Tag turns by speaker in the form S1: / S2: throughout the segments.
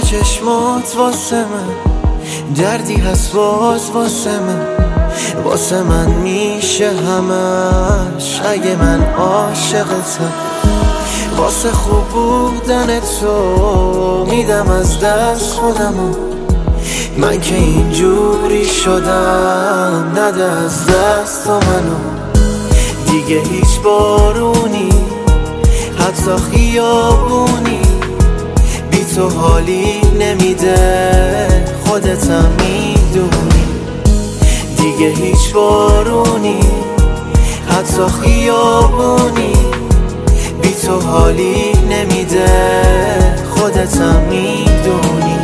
S1: چشمات واسه من دردی هست واسه من میشه همش اگه من عاشقتم. واسه خوب بودن تو میدم از دست خودمو، من که اینجوری شدم نده از دست تو منو. دیگه هیچ بارونی حتی خیابونی بی تو حالی نمیده، خودتم میدونی. دیگه هیچ بارونی حتی خیابونی بی تو حالی نمیده، خودتم میدونی.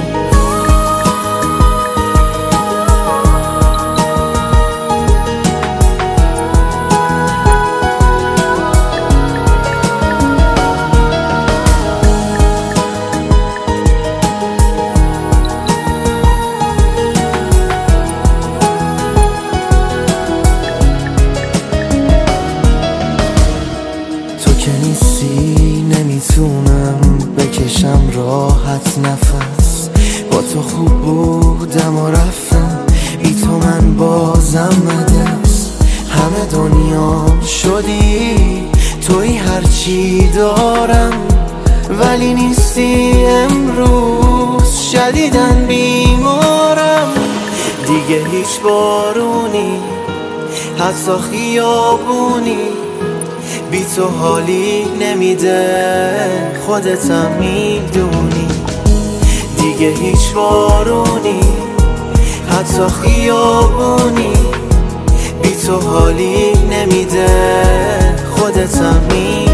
S1: که نیستی نمیتونم بکشم راحت نفس، با تو خوب بودم و رفتم، بی تو من بازم مدست. همه دنیا شدی توی هرچی دارم، ولی نیستی امروز شدیدن بیمارم. دیگه هیچ بارونی حتی خیابونی بی تو حالی نمیده، خودتم میدونی. دیگه هیچ بارونی حتی خیابونی بی تو حالی نمیده، خودتم میدونی.